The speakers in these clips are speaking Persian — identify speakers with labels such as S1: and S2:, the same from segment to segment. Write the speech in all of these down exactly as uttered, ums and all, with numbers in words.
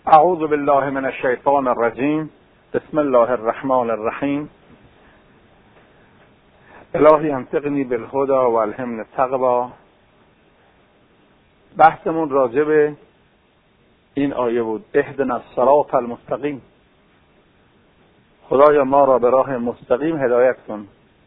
S1: اعوذ بالله من الشیطان الرجیم. بسم الله الرحمن الرحیم. الهی انطقنی بالهدی و الهمنی التقوی. بحثمون راجع به این آیه بود، اهدنا الصراط المستقیم. خدایا ما را به راه مستقیم هدایت کن.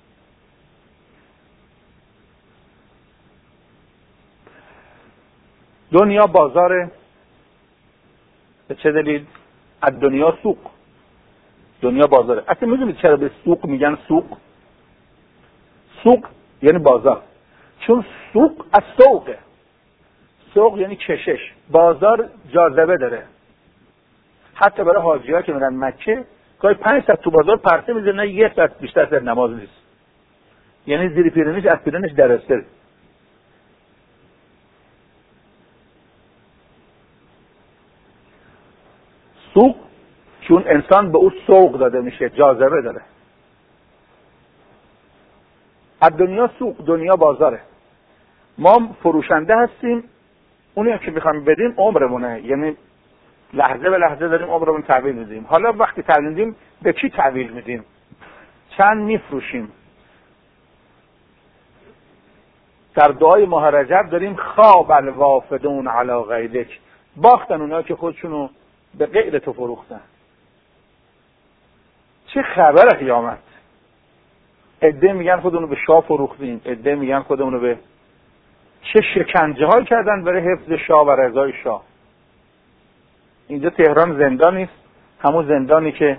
S1: دنیا بازاره. به چه دلیل؟ از دنیا سوق. دنیا بازاره. اصلا میدونید چرا به سوق میگن سوق؟ سوق یعنی بازار، چون سوق از سوقه. سوق یعنی کشش. بازار جاذبه داره. حتی برای حاجی‌ها که میرن مکه گاهی پنج ساعت تو بازار پرسه میزنن، یک ساعت بیشتر از نماز نیست. یعنی زیر پیرنش از پیرنش درسته. سوق چون انسان به اون سوق داده میشه، جاذبه داره. از دنیا سوق، دنیا بازاره. ما فروشنده هستیم، اونی که میخوایم بدیم عمرمونه، یعنی لحظه به لحظه داریم عمرمون تحویل میدیم. حالا وقتی تحویل میدیم به کی تحویل میدیم؟ چند میفروشیم؟ در دعای ماه رجب داریم خواب الوافدون علی غیرک. باختن اونها که خودشونو به غیر تو فروختن. چه خبر قیامت؟ عده میگن خودمونو به شاه فروختیم، عده میگن خودمونو به چه شکنجه های کردن برای حفظ شاه و رضای شاه. اینجا تهران زندان نیست، همون زندانی که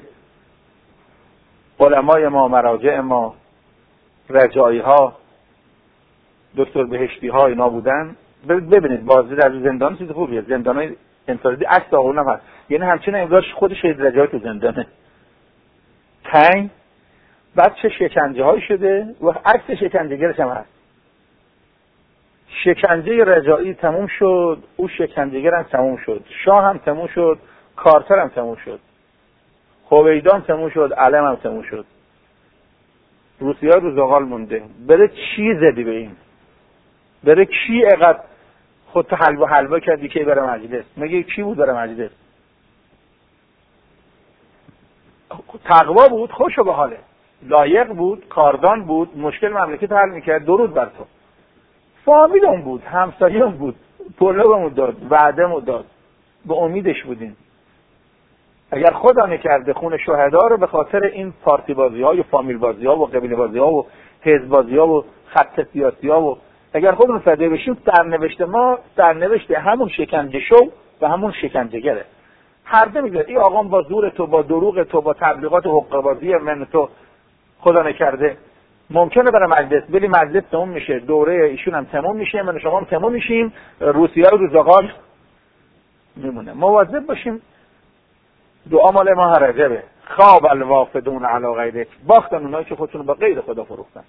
S1: علمای ما، مراجع ما، رجایی ها، دکتر بهشتی ها اینا بودن. ببینید بازی در زندان چیز خوبیه. زندان های انفرادی عکس آقایون هم هست، یعنی همچنین انگار خود شهید رجایی تو زندانه. تنگ بعد چه شکنجه های شده و عکس شکنجهگرش هم هست. شکنجه رجایی تموم شد، او شکنجهگر هم تموم شد، شاه هم تموم شد، کارتر هم تموم شد، هویدا هم تموم شد، علم هم تموم شد. روسیه ها رو زغال مونده. بره چی زدی به این؟ بره کی اقدر خودتو حلوا حلوا کردی که بره مجلس؟ مگه کی بود بره مجلس؟ تقوا بود، خوش و به حاله، لایق بود، کاردان بود، مشکل مملکت حل میکرد، درود بر تو. فامیلم بود، همسایه‌ام بود، پولومو داد، وعده‌مو داد، به امیدش بودیم. اگر خدا نکرده خون شهدا رو به خاطر این پارتی بازی‌ها و فامیل بازی‌ها و قبیله بازی‌ها و حزب بازی‌ها و خط سیاسی‌ها و اگر خودمون فدای بشیم، سرنوشت ما سرنوشت همون شکنجه شو و همون شکنجهگره. هر دو میگه این آقام با زور تو، با دروغ تو، با تبلیغات حقوق بازی من تو خدا نکرده ممکنه برای مجلس بلی، مجلس تموم میشه، دوره ایشون هم تموم میشه، من شما هم تموم میشیم، روسیه رو زغال میمونه. مواظب باشیم. دعا مال ماه رجبه. خواب الوافدون علی غیرک. باختن اونایی که خودشون با غیر خدا فروختن.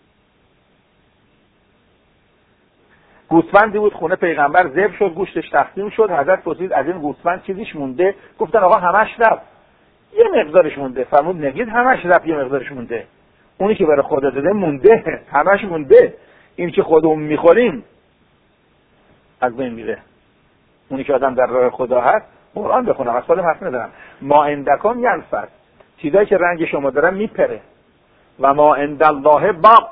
S1: گوسفندی بود خونه پیغمبر، ذبح شد، گوشتش تقسیم شد. حضرت پرسید از این گوسفند چیزیش مونده؟ گفتن آقا همش رفت. یه مقدارش مونده. فرمود نگید همش رفت، یه مقدارش مونده. اونی که برای خدا داده مونده، همش مونده. این که خودمون میخوریم از بین میره. اونی که آدم در راه خدا هست، قرآن بخونم، از خودم حرف ندارم. ما عندکم ینفد. چیزایی که رنگ شما داره میپره. و ما عند الله باق.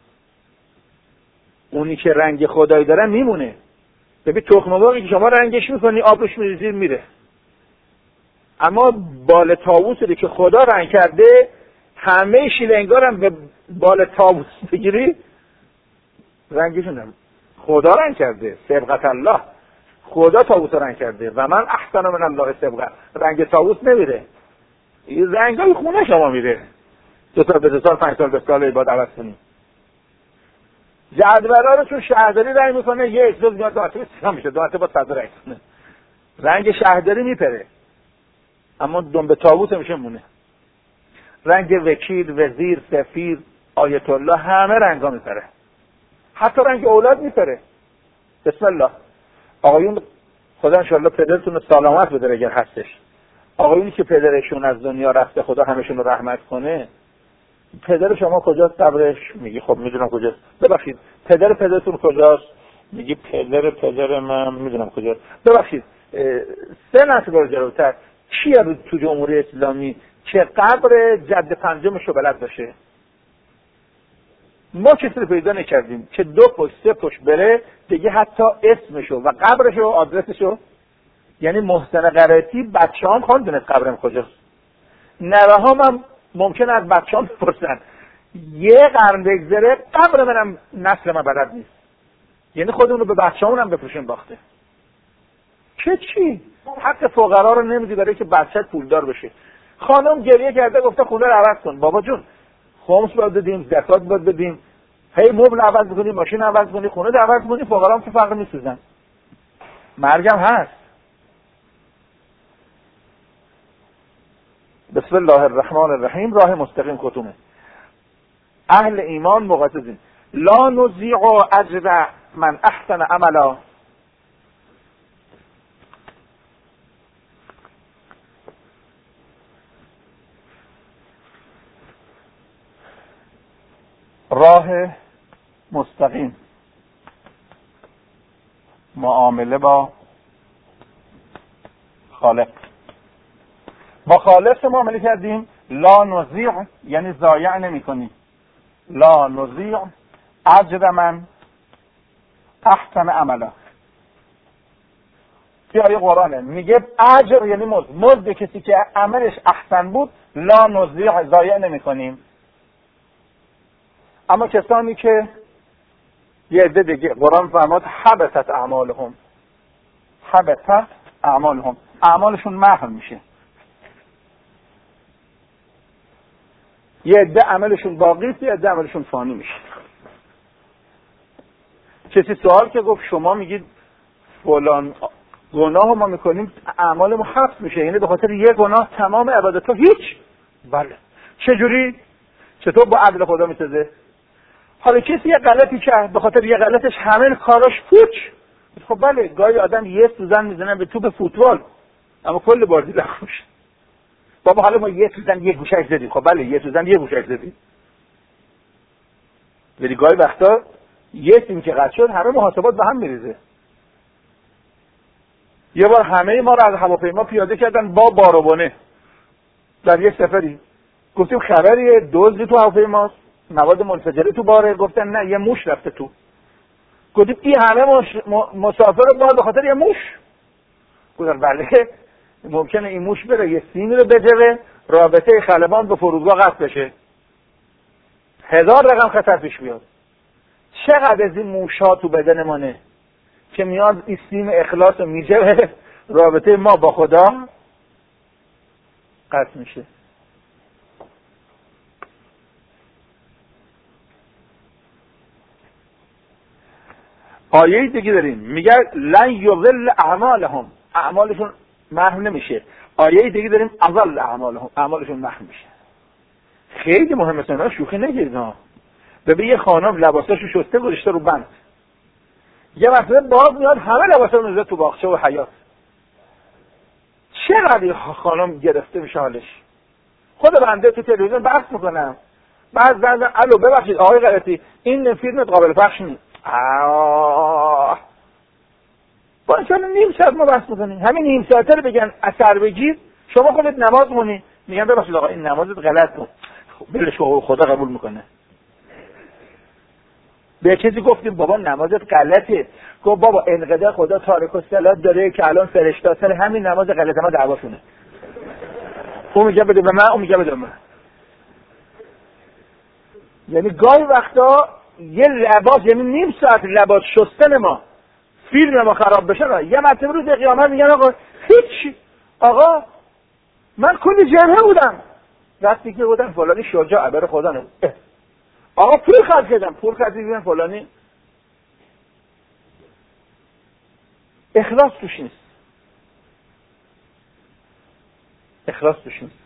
S1: اونی که رنگ خدایی داره میمونه. ببین تخم مرغی که شما رنگش میکنی، آبش میریزی میره. اما بال طاووسی که خدا رنگ کرده، همه شیلنگار هم به بال طاووس بگیری رنگشون نمید. خدا رنگ کرده، سبقت الله. خدا طاووس رنگ کرده. و من احسن من الله سبقت. رنگ طاووس نمیره، این رنگ های خونه شما میره. دو سال به دو سال، پنج سال به سال بعد عوض کنی. جدولا رو چون شهرداری رنگ میکنه، یه اجزا میاد دو هفته سیاه میشه، دو هفته با صدر رنگ کنه. رنگ شهرداری میپره، اما دنبه طاووس میشه مونه. رنگ وکیل، وزیر، سفیر، آیت الله، همه رنگا میپره. حتی رنگ اولاد میپره. بسم الله. آقایون خدا انشالله پدرتون رو سلامت بده اگر هستش. آقایونی که پدرشون از دنیا رفته، خدا همشون رو رحمت کنه. پدر شما کجاست؟ قبرش؟ میگی خب میدونم کجاست. ببخشید پدر پدرتون کجاست؟ میگی پدر پدر من میدونم کجاست. ببخشید سه نسل رو جلوتر کیه تو جمهوری اسلامی که قبر جد پنجمش رو بلد باشه؟ ما کسی رو پیدا نکردیم که دو پشت سه پشت بره دیگه حتی اسمشو و قبرشو و آدرسشو. یعنی محسن قرائتی بچه هم خواهند دونست قبرم کجاست. نوه هم, هم ممکن از بچه هم بپرسن. یه قرن بگذره قبر منم نسل من بلد نیست. یعنی خودمون رو به بچه همون هم بفروشیم باخته. چه چی؟ حق فقرا رو نمیدی برای که بچه‌ت پولدار بشه. خانم گریه کرده گفته خونه رو عوض کن. بابا جون خمس باید بدیم، زکات باید بدیم، هی مبل عوض کنی، ماشین عوض کنی، خونه رو عوض کنی، فقرا هم که فقر میسوزن. مرگم هست. بسم الله الرحمن الرحیم. راه مستقیم کدومه؟ اهل ایمان مقتدین. لا نضیع اجر من احسن عملا. راه مستقیم معامله با خالق. با خالق معامله کردیم. لا نضیع یعنی ضایع نمی کنی. لا نضیع اجر من احسن عملا. توی آیه قرآنه میگه اجر یعنی مزد. مزد کسی که عملش احسن بود لا نضیع ضایع نمی کنیم. اما کسانی که یه عده دیگه قرآن فرمود حبطت اعمالهم. حبطت اعمالهم. اعمالشون محو میشه. یه عده عملشون باقی است، یه عده عملشون فانی میشه. کسی سوال که گفت شما میگید فلان گناه ما میکنیم اعمال ما حبس میشه، یعنی به خاطر یه گناه تمام عبادت ها هیچ؟ بله. چجوری؟ چطور با عدل خدا میتازه؟ حالا کسی یه غلطی کرد به خاطر یه غلطش همه کاراش پوچ. خب بله گاهی آدم یه سوزن میزنه به توپ فوتبال اما کل بازی لغوش. بابا حالا ما یه سوزن یه گوشش زدیم. خب بله یه سوزن یه گوشش زدیم. ولی گاهی وقتا یه تیم که قطع شد همه محاسبات به هم میریزه. یه بار همه ما رو از هواپیما پیاده کردن با باروبانه در یه سفری. گفتیم خبریه دزدی تو هواپیماست، مواد منفجره تو باره. گفتن نه یه موش رفته تو. گفتیم این همه مش... مسافر ما به خاطر یه موش. گفتن بله ممکنه این موش بره یه سیمی رو بجوه رابطه خلبان به فرودگاه قطع بشه، هزار رقم خطر پیش بیاد. چقدر از این موشا تو بدن مانه که میاد این سیم اخلاص رو میجوه رابطه ما با خدا قطع میشه. آیه دیگه داریم میگه لن یضل اعمالهم. اعمالشون محو نمیشه. آیه دیگه داریم اضل اعمالهم. اعمالشون محو میشه. خیلی مهمه سنا شوخی نگیرید ها. ببین یه خانم لباساشو شسته گذاشته رو بند. یه وقته باز میاد همه لباسا رو میذاره تو باغچه و حیاط. چقدر خانم گرفته میشه حالش. خود بنده تو تلویزیون بحث میکنم. بعد زنده الو ببخشید آقای غلطی این فیلم قابل پخش نیست. آه با انشاءالله نیم ساعت ما بحث میکنیم. همین نیم ساعته رو بگن اثر بگیر شما خودت نماز مونی میگن ببخشید آقا این نمازت غلط بود. بلش خدا قبول میکنه. به کسی گفتیم بابا نمازت غلطه. گفت بابا انقدر خدا تارک الصلات داره که الان فرشته سر همین نماز غلط ما دعواشونه. اون میگه بده به من اون میگه بده به من. یعنی گاهی وقتا یه لباس یعنی نیم ساعت لباس شستن ما فیلم ما خراب بشه نه. یه مرتبه روز قیامت میگن آقا هیچ آقا من کلی جمعه بودم وقتی که بودن فلانی شجاع برای خدا نه. آقا پول خرج کردم پول خرج کردم فلانی. اخلاص توش نیست. اخلاص توش نیست.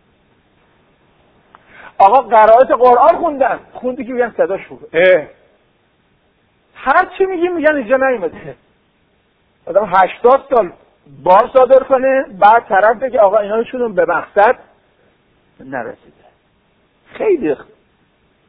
S1: آقا قرائت قرآن خوندن خوندی که میگن صداش خوبه. اه هر چی میگیم میگن اینجا نیومده. آدم هشتاد سال بار صادر کنه بعد طرف بگه آقا ایناشون به مقصد نرسیده. خیلی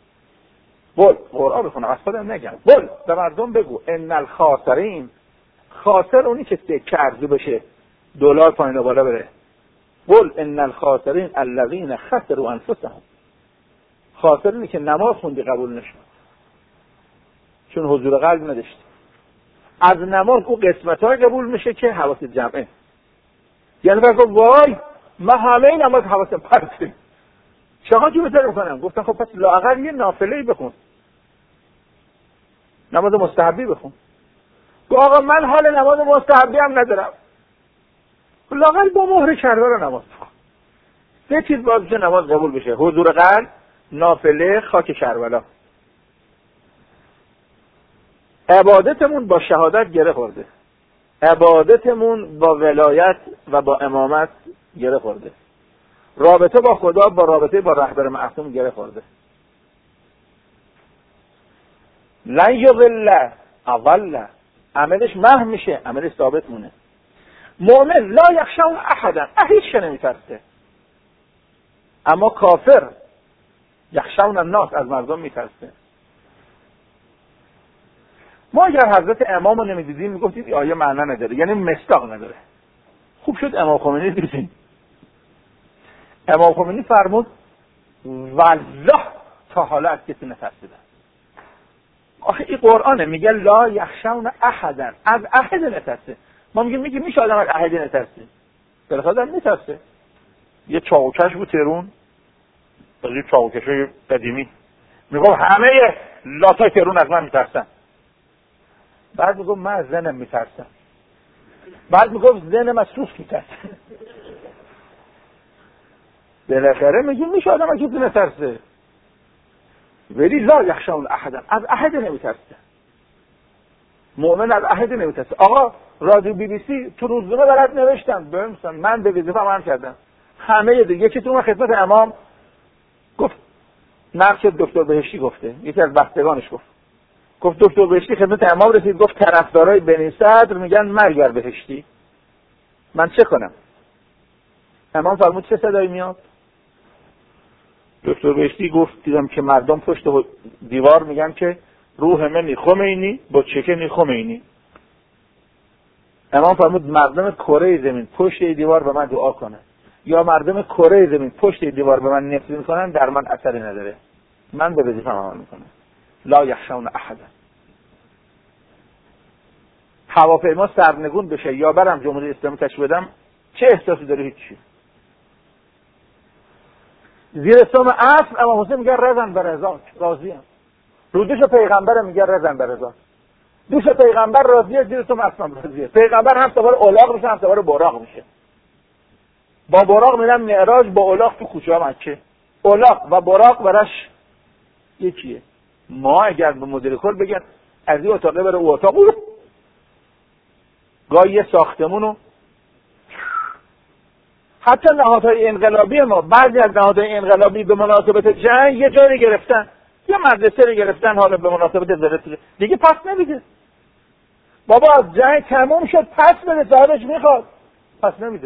S1: بول قرآن بخونه از خودم نگم. بول به مردم بگو ان الخاسرین خاسر اونی که سکه ارزو بشه، دلار پایین و بالا بره. قل ان الخاسرین الذین خسروا انفسهم. خاسر اینه که نماز خوندی قبول نشد چون حضور قلب نداشتی. از نماز اون قسمت‌ها قبول میشه که حواس جمعه. یعنی بگو وای من همه نماز حواسم پرته، چقدر جو بهتر میکنم. گفتن خب پس لااقل یه نافله‌ای بخون، نماز مستحبی بخون. گفت آقا من حال نماز مستحبی هم ندارم، لااقل با مهر کربلا نماز بخون. سه چیز باعث میشه نماز قبول بشه: حضور قلب، نافله، خاک کربلا. عبادتمون با شهادت گره خورده، عبادتمون با ولایت و با امامت گره خورده، رابطه با خدا با رابطه با رهبر معصوم گره خورده. لن یضل اضل، عملش محو میشه، عملش ثابت مونه. مؤمن لا یخشون احدا، هیچ نمیترسه. اما کافر یخشون الناس، از مردم میترسه. ما اگر حضرت امام رو نمیدیدیم میگفتید این آیه معنا نداره، یعنی مصداق نداره. خوب شد امام خمینی دیدیم. امام خمینی فرمود والله تا حالا از کسی نترسیدم. آخه این قرآنه، میگه لا یخشون احدا، از احد نترسه. ما میگیم میگیم میشه آدم از احد نترسه، بالاخره آدم نترسه. یه چاوکش بود تهران، از یه چاوکشای قدیمی، میگم همه لاتای تهران از من میترسن. بعد میگم من از زنم میترسم. بعد میگم زنم از سوس میترسم. بالاخره میگیم میشه آدم از کسی نترسه. ولی لا یخشون احدا، از احد نمیترسه. مؤمن از احد نمیترسه. آقا رادیو بی بی سی تو روزنامه برات نوشتن، بنویسن، من به وظیفه عمل کردم. همه دیگه یکی تو خدمت امام گفت نقش دکتر بهشتی گفته، یکی از بستگانش گفت گفت دکتر بهشتی خدمت امام رسید، گفت طرفدارای بنی صدر میگن مرگ بهشتی، من چه کنم؟ امام فرمود چه صدایی میاد؟ دکتر بهشتی گفت دیدم که مردم پشت دیوار میگن که روح منی خمینی با چکنی خمینی. امام فرمود مردم کره زمین پشت دیوار به من دعا کنن یا مردم کره زمین پشت دیوار به من نفرین میکنن، در من اثری نداره، من به وظیفه‌ام عمل میکنم. لا یخشون احدا. هواپیما سرنگون بشه یا برم جمهوری اسلامی تشکیل بدم، چه احساسی داره؟ هیچی. زیر سم اصل امام حسین میگه رضا برضاک، راضیم. رو دوش پیغمبر میگه رضا برضاک. دوش پیغمبر راضیه، زیر سم اصل راضیه. پیغمبر هم سوار الاغ میشه، هم سوار براق میشه. با براق میرم معراج، با الاغ تو کوچه مکه. الاغ و براق براش یکیه. ما اگر به مدیر کل بگن از این اتاقه بره او اتاق، گاهی یه ساختمونو، حتی نهادهای انقلابی ما، بعضی از نهادهای انقلابی به مناسبت جنگ یه جایی گرفتن، یه مدرسه رو گرفتن، حالا به مناسبت زلزله دیگه پس نمیده. بابا از جنگ تموم شد، پس بده، صاحبش میخواد، پس نمیده.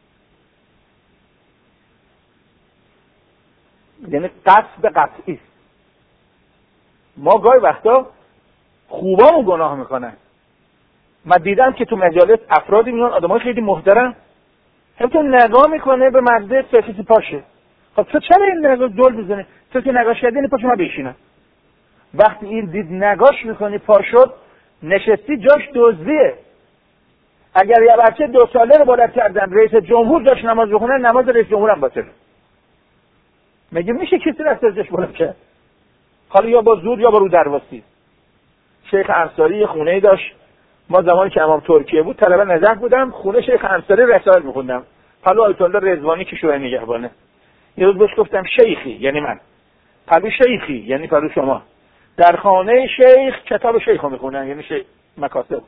S1: یعنی قصد قطعی است. ما گاهی وقتا خوبامو گناه میکنن. من دیدم که تو مجالس افرادی میان، آدمای خیلی محترم، همون نگاه میکنه به مجلس تا کسی پاشه. خب تو چرا این نگاه دل میزنی؟ تو که نگاش کردی پاشو من بشینم. وقتی این دید نگاش میکنی پا شد، نشستی جاش دزدیه. اگر یه بچه دو ساله رو بلند کردن رئیس جمهور داشت نماز بخونه، نماز رئیس جمهور هم باطله. مگه میشه کسی دست از جاش بلند کرد؟ حالا یا با زور یا با رو درواسی. شیخ انصاری خونه‌ای داشت، ما زمانی که امام ترکیه بود طلبه نجف بودم، خونه شیخ انصاری رسائل میخوندم. حالا آیت الله رضوانی که شورای نگهبانه، یه روز بهش گفتم شیخی یعنی من، پلو شیخی یعنی پلو شما، در خانه شیخ کتاب شیخ رو میخونن، یعنی شیخ مکاسب.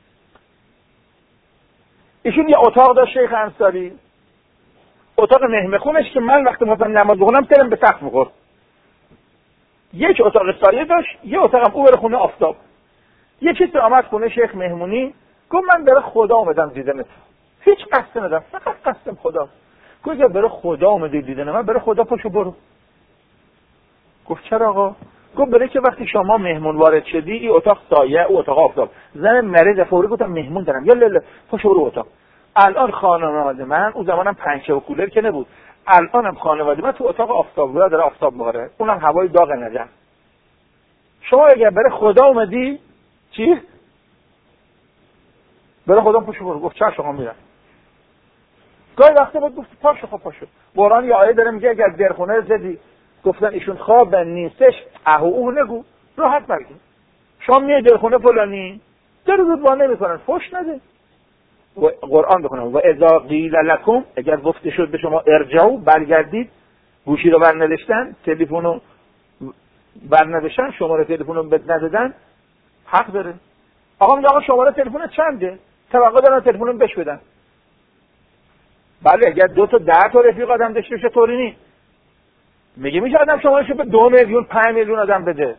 S1: ایشون یه اتاق داشت شیخ انصاری، اتاق مهمه خونش که من وقتی مثلا نماز بخونم ترم به سقف میخورد. یک اتاق سایه داشت، یه اتاقم او بره خونه آفتاب. یه کسی آمد خونه شیخ مهمونی، گفت من برای خدا اومدم دیدنت. هیچ قصد ندارم، فقط قصدم خدا. گفت برای خدا اومدی دیدن من، برای خدا پاشو برو. گفت چرا آقا؟ گفت برای که وقتی شما مهمون وارد شدی این اتاق سایه او اتاق آفتاب. زن مریض فوری گفتم مهمون دارم یا لالا پاشو برو اتاق. الان خانواده من اون زمانم پنکه و کولر که نبود، الانم خانواده من تو اتاق آفتاب رو داره آفتاب میاره، اونم هوای داغ نجف. شما اگر برای خدا اومدی چی؟ برای خدا پاشو برو. گفت چه شما میرم. گاهی وقتا بود گفت پاشو خب پاشو. قرآن یه آیه داره میگه اگر درخونه زدی گفتن ایشون خواب نیستش اهو او نگو راحت برگی. شما میای درخونه فلانی در رو با نمیکنن فوش نده. و قرآن بخونم و اذا قیل لکم اگر گفته شد به شما ارجعوا برگردید، گوشی رو برنداشتن، تلفنو برنداشتن، شماره تلفنو بد ندادن، حق داره. آقا میگه آقا شماره تلفن چنده؟ توقع دارن تلفنو بهش بدن. بله اگر دو تا ده تا رفیق آدم داشته باشه طوری نیست. میگه میشه آدم شمارهشو به دو میلیون پنج میلیون آدم بده.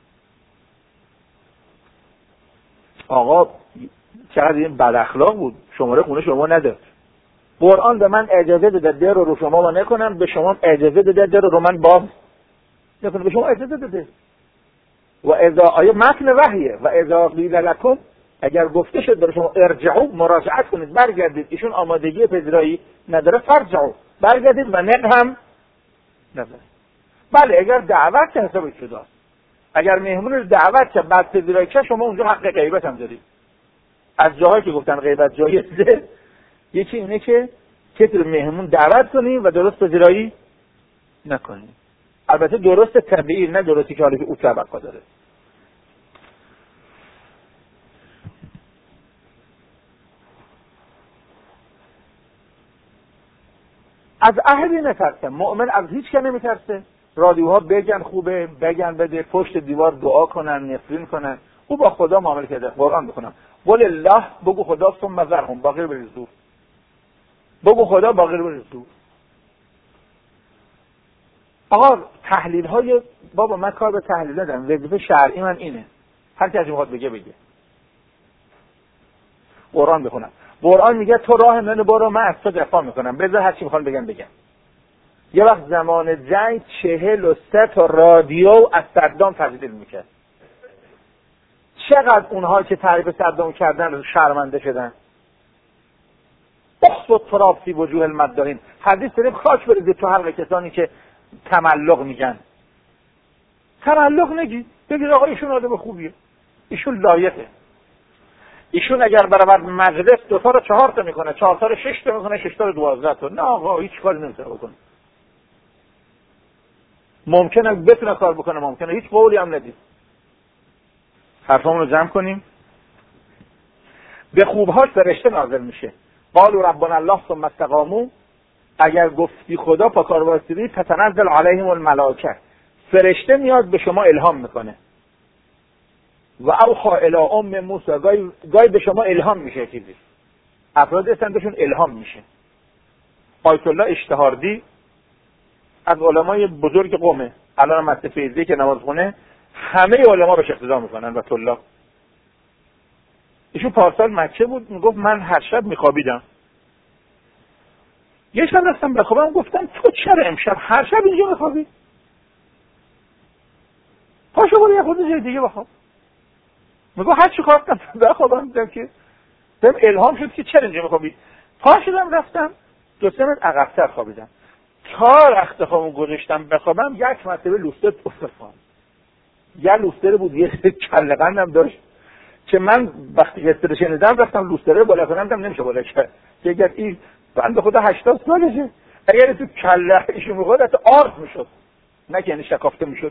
S1: آقا چقدر این بد اخلاق بود، شماره خونه شما نداد. قرآن به من اجازه داده در رو رو شما با نکنم، به شما اجازه داده در رو من باز نکنم، به شما اجازه داده. و اذا آیه متن وحیه و اذا قیل لکم اگر گفته شد در شما ارجعوا مراجعت کنید برگردید، ایشون آمادگی پذیرایی نداره، فرجعوا برگردید و نق هم نداره. بله اگر دعوت که حسابش شده است، اگر مهمون رو دعوت که بعد پذیرایی که شما اونجا حق غیبت هم دارید. از جاهایی که گفتن غیبت جایزه یکی اینه که کسی رو مهمون دعوت کنیم و درست پذیرایی نکنیم. البته درست طبیعی، نه درستی که حالی که او طبقه داره. از اهلی نترسه، مؤمن از هیچ که نمیترسه. رادیوها بگن خوبه، بگن بده، پشت دیوار دعا کنن، نفرین کنن، او با خدا معامله کرده. قرآن بخونم قل الله بگو خدا ثم ذرهم باقی رو بریز دور. بگو خدا باقی رو بریز دور. آقا تحلیل های بابا من کار به تحلیل ندارم، وظیفه شرعی من اینه، هر کی از میخواد بگه بگه. قرآن بخونم. قرآن میگه تو راه منو برو من از تو دفاع میکنم، بذار هر چی میخوان بگن بگن. یه وقت زمان جنگ چهل و سه تا رادیو از صدام تجلیل میکرد. چقدر اونها که تعریف صدام کردن شرمنده شدن. بخص و تراب فی وجوه المداحین. حدیث داریم خاک بریزید تو حلق کسانی که تملق میگن. تملق نگید، بگید آقا ایشون آدم خوبیه، ایشون لایقه، ایشون اگر برابر مجلس دو تا رو چهار تا میکنه، چهار تا رو شش تا میکنه، شش تا رو دوازده تا. نه آقا هیچ کاری نمیتونه بکنه. ممکنه بتونه کار بکنه، ممکنه هیچ قولی هم ندید. حرفمون رو جمع کنیم. به خوبهاش فرشته نازل میشه. قالوا ربنا الله ثم استقاموا. اگر گفتی خدا پا کار واسطی تتنزل علیهم الملائکه، فرشته میاد به شما الهام میکنه. و اوحی الی ام موسی، گاهی گاهی به شما الهام میشه چیزی. افراد هستن الهام میشه. آیت الله اشتهاردی از علمای بزرگ قومه، الان مسجد فیضی که نماز خونه همه علما بهش اقتدا میکنن و طلاب. ایشون پارسال مکه بود، میگفت من هر شب میخوابیدم. یه شب رفتم بخوابم، گفتم تو چرا امشب هر شب اینجا میخوابی؟ پاشو برو یه خود جای دیگه بخواب. میگه هر چی خواستم بخوابم، دیدم که بهم الهام شد که چرا اینجا میخوابی. پاشدم رفتم دو سه متر عقب‌تر خوابیدم. تا رخت خوابم گذاشتم بخوابم یک مرتبه لوستر افتاد. یه لوستر بود، یه کله قندم داشت که من وقتی استرس شنیدم رفتم لوستره بالا کنم، نمیشه بالا کرد. که اگر این بنده خدا هشتاد سالشه، اگر تو کله ایشون میخورد حتی آرد میشد، نه که یعنی شکافته میشد،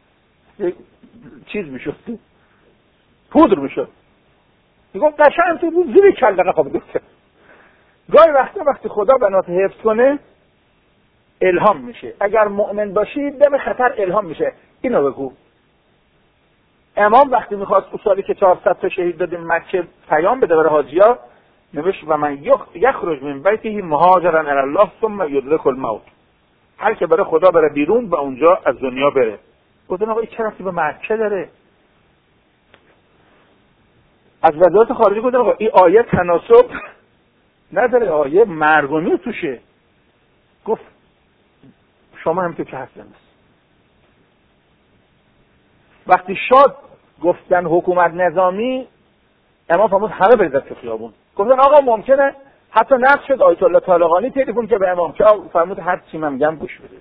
S1: چیز میشد، پودر میشد. میگم قشنگ تو زیر کله خوابیده. گاهی وقتا وقتی خدا بنات حفظ کنه الهام میشه. اگر مؤمن باشی دم خطر الهام میشه. اینو بگو. امام وقتی میخواست اصالی که چهارصد تا شهید دادیم مکه پیام بده برای حاجیا، نوشت و من یخرج من بیته مهاجرا الی الله ثم یدرک الموت. هر که برای خدا بره بیرون و اونجا از دنیا بره. گفتن آقا این چه ربطی به مکه داره؟ از وزارت خارجه گفتن آقا این آیه تناسب نداره، آیه مرگومی توشه. گفت شما هم تو که هستن. وقتی شاد گفتن حکومت نظامی، امام فرمود همه بریزد تو خیابون. گفتن آقا ممکنه حتی نقد شد آیت الله طالقانی تلفن که به امام که فرمود هر چی من میگم گوش بده.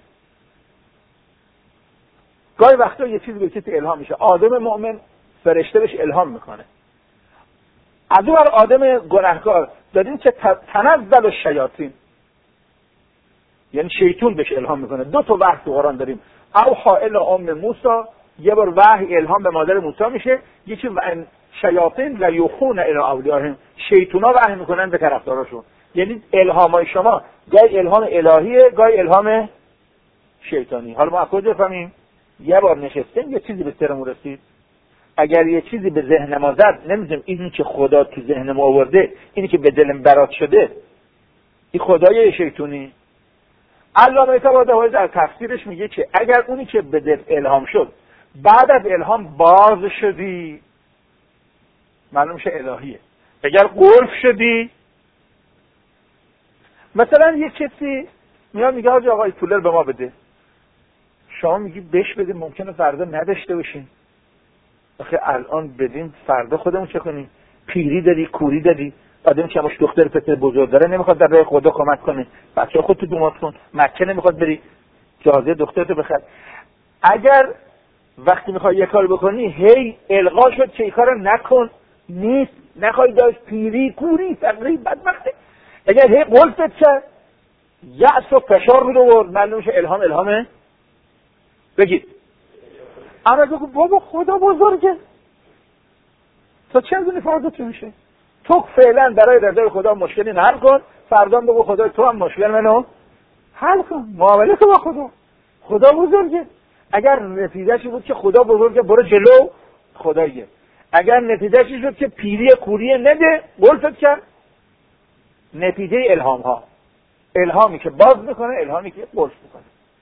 S1: گاهی وقتا یه چیزی به کسی الهام میشه، آدم مؤمن فرشته بهش الهام میکنه. از اون آدم گناهکار دادین که تنزل الشیاطین، یعنی شیطان بهش الهام میکنه. دو تا وحی تو قرآن داریم، اوحی الی ام موسی، یه بار وحی الهام به مادر موسی میشه، یکی و شیاطین لا یوحون الی اولیاءهم، شیطونا وحی میکنن به طرفداراشون. یعنی الهامای شما گاهی الهام الهیه، گاهی الهام شیطانی. حالا ما از کجا بفهمیم؟ یه بار نشستیم یه چیزی به سرمون رسید، اگر یه چیزی به ذهن ما زد نمیدونم اینی که خدا تو ذهن ما آورده، اینی که به دلم برات شده، این خدای شیطانی. علامه طباطبایی در تفسیرش میگه که اگر اونی که به دل الهام شد بعد از الهام باز شدی معلوم شه الهیه. اگر قلف شدی، مثلا یک کسی میاد میگه آقا آقای پول به ما بده، شما میگی بهش بده ممکنه فردا نداشته باشین. آخه الان بدین فردا خودمون چه کنیم؟ پیری داری، کوری داری، آدمی که همش دختر پسر بزرگ داره نمیخواد در راه خدا کمک کنه، بچه خود تو دومات کن، مکه نمیخواد بری جهازه دخترتو بخر. اگر وقتی میخوای یه کار بکنی هی القا شد که این کارو نکن، نیست، نخوای داشت پیری کوری فقری بدبخته، اگر هی قلتت کرد یأس و فشار رو ورد، معلوم شه الهام الهامه. بگید اما بگو بابا خدا بزرگه، تو چه می‌دونی فردا چی میشه؟ تو فعلا برای رضای خدا مشکلی حل کن، فردا بگو خدا تو هم مشکل منو حل کن، معامله تو با خدا. خدا بزرگه. اگر نتیجه‌اش بود که خدا بزرگه برو جلو، خداییه. اگر نتیجه‌اش شد که پیری کوری نده، قلت کرد، نتیجه الهام ها، الهامی که باز میکنه، الهامی که قلت میکنه.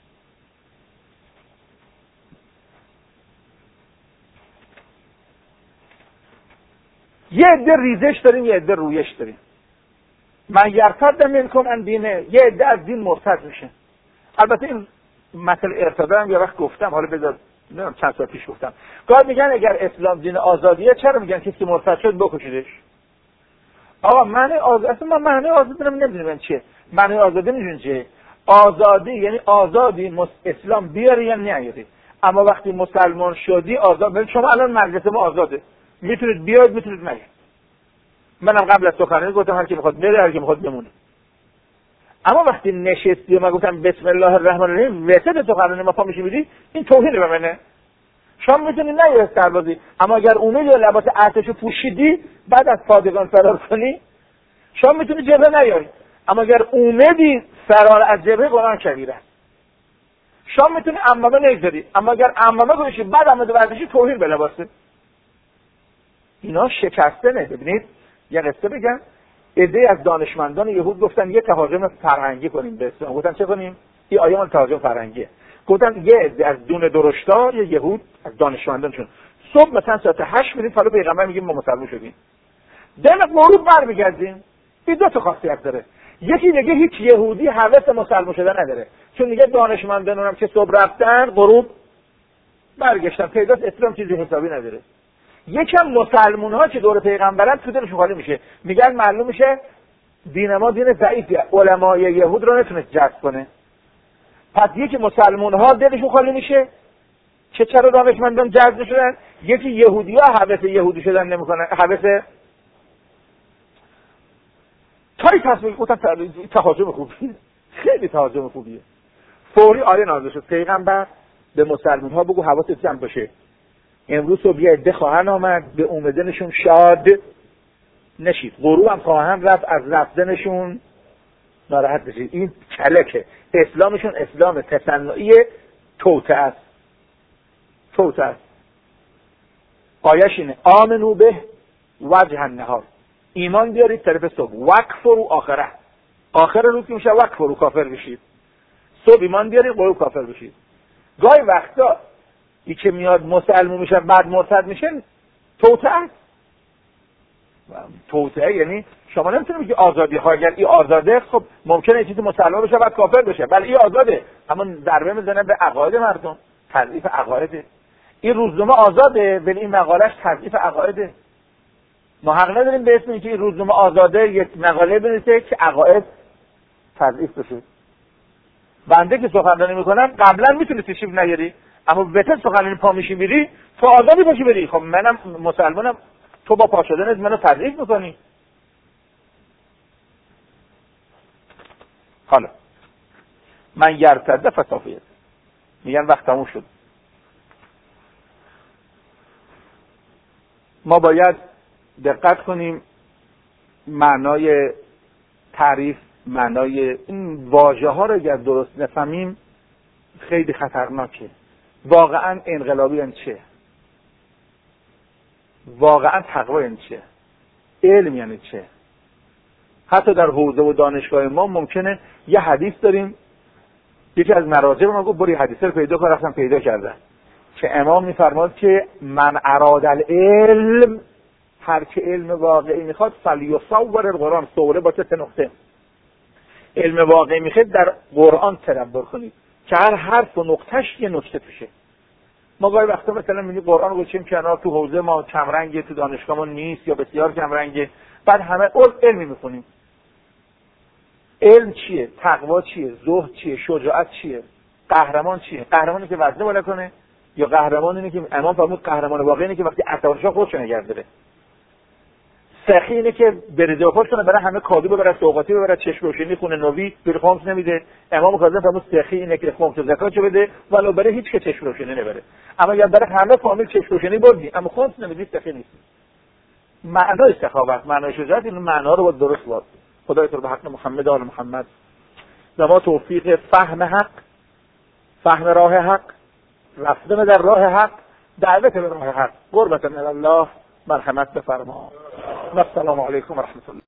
S1: یه عده ریزش داریم، یه عده رویش داریم. من یرتد منکم عن دینه، یه عده از دین مرتد میشه. البته این مسئله ارتداد هم یه وقت گفتم، حالا بذار نمیدونم چند ساعت پیش گفتم. گاهی میگن اگر اسلام دین آزادیه چرا میگن کسی که مرتد شد بکشیدش؟ آقا معنی آزادی، اصلا من معنی آزادی رو نمیدونم چیه. معنی آزادی میدونین چیه؟ آزادی یعنی آزادی اسلام بیاری یا نیاری. اما وقتی مسلمان شدی آزاد، شما الان مجلس ما آزاده، میتونید بیاید میتونید نیاید. منم قبل از سخنرانی گفتم هر کی بخواد بره، هر کی بخواد بمونه. اما وقتی نشستی و من گفتم بسم الله الرحمن الرحیم، وسط سخنرانی ما پا میشی میدی این توهین به منه. شما میتونید نیاید سربازی، اما اگر اونجا لباس ارتشو پوشیدی بعد از پادگان فرار کنی، شما میتونید جبهه نیاری. اما اگر اومدی فرار از جبهه قرآن کبیره. شما میتونید عمامه نگذاری، اما اگر عمامه گذاشتی بعد عمامه ورزشی، توهین به لباسه. اینا شکسته نه. ببینید یه قصه بگم، عده از دانشمندان یهود گفتن یه تهاجم فرهنگی کنیم به اسلام. گفتن چه کنیم؟ این آیه مال تهاجم فرهنگیه. گفتن یه عده از دون درشتا یه یهود از دانشمندانشون صبح مثلا ساعت هشت میریم پلو پیغمبر میگیم ما مسلمان شدیم. دم غروب برمیگردیم. این دو تا خاصیت داره. یکی دیگه هیچ یهودی هوس مسلمان شدن نداره، چون دیگه دانشمندان هم که صبح رفتن غروب برگشتن، پیداست اسلام چیزی حسابی نداره. یکم مسلمون ها که دور پیغمبرن تو دلشون خالی میشه، میگن معلوم میشه دین ما دین ضعیفیه، علمای یهود رو نتونست جذب کنه. پس یکی مسلمون ها دلشون خالی میشه که چرا دانشمندان جذب شدن، یکی یهودی ها هوس یهودی شدن نمیکنن، هوس تای تصمیم گفتن تهاجم خوبیه، خیلی تهاجم خوبیه. فوری آیه نازل شد پیغمبر به مسلمون ها بگو حواست جمع باشه، امروز صبح یه عده خواهن آمد به اومدنشون شاد نشید، غروب هم خواهن رفت از رفتنشون ناراحت بشید. این کلکه. اسلامشون اسلام تصنعی توته است، توته است. آیش اینه آمنو به وجه النهار، ایمان بیارید طرف صبح، وکفروا آخره، آخر روز که میشه وکفروا کافر بشید. صبح ایمان بیارید غروب کافر بشید. گاهی وقتا ای که میاد مسلمون میشن بعد مرتد میشن توته است. توته یعنی شما نمیتونید که آزادی ها، اگر این آزاده خب ممکنه یه چیزی مسلمان بشه بعد کافر بشه، ولی این آزاده، اما ضربه میزنه به عقاید مردم، تضعیف عقاید. این روزنامه آزاده، ولی این مقالش تضعیف عقایده. ما حق نداریم به اسم اینکه این روزنامه آزاده یک مقاله بنویسه که عقاید تضعیف بشه. بنده که سخنرانی میکنم قبلا میتونی تشریف نیاری، اما بهتر سخنرانی پا میشی میری تو آزادی باشی بری. خب منم مسلمانم، تو با پا شدنت منو تضعیف میکنی. حالا من یرتده فسافیت میگن وقت تموم شد. ما باید دقت کنیم معنای تعریف، معنای این واژه ها رو اگر درست نفهمیم خیلی خطرناکه. واقعا انقلابی یعنی چه؟ واقعا تقوا یعنی چه؟ علم یعنی چه؟ حتی در حوزه و دانشگاه ما ممکنه یه حدیث داریم، یکی از مراجع ما گفت بری حدیث رو پیدا کن، رفتم پیدا کردن که امام میفرماد که من اراد العلم، هر که علم واقعی میخواد فلیصور القرآن، صوره با سه نقطه. علم واقعی میخواد در قرآن تدبر کنید که هر حرف و نقطهش یه نکته توشه. ما گاهی وقتا مثلا میگیم قرآن رو گذاشتیم کنار، تو حوزه ما کمرنگه، تو دانشگاه ما نیست یا بسیار کمرنگه، بعد همه علم میخونیم. علم چیه؟ تقوا چیه؟ زهد چیه؟ شجاعت چیه؟ قهرمان چیه؟ قهرمانی که وزنه بالا کنه، یا قهرمان اینه که امام فرمود قهرمان واقعی اینه که وقتی عصبانیش خودش نگه داره. سخی اینه که بریده و خوش کنه، برای همه کادو ببره، سوغاتی ببره، چشم روشنی، خونه نوی، بیر خامس نمیده. امام کاظم فرمود سخی اینه که خمس و زکاتشو بده ولو برای هیچ که چشم روشنی نبره. اما یا برای همه فامیل چشم روشنی بردی اما خمس نمیدی، سخی نیست. معنای سخاوت، معنای شجاعت، این معنا رو باید درست وارد. خدای تو به حق محمد آل محمد زما توفیق فهم حق، فهم راه حق، رفتن در راه حق، دعوت به راه حق. قربت من الله، مرحمت بفرما. و السلام علیکم و رحمت الله.